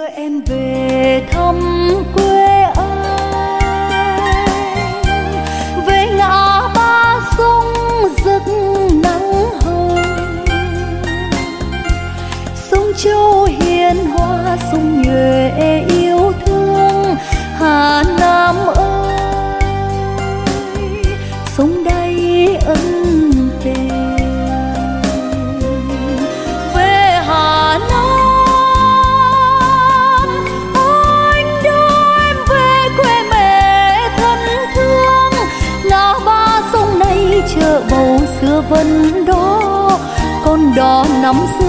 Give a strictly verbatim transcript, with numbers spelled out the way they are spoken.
em về thăm quê anh, về ngã ba sông rực nắng hồng, sông Châu hiền hòa, sông Nhuệ yêu thương. Hà Nam ơi, sông đây ân tình. Về Hà Nam anh đưa em về quê mẹ thân thương, ngã ba sông này chợ bầu xưa vẫn đó, con đò năm xưa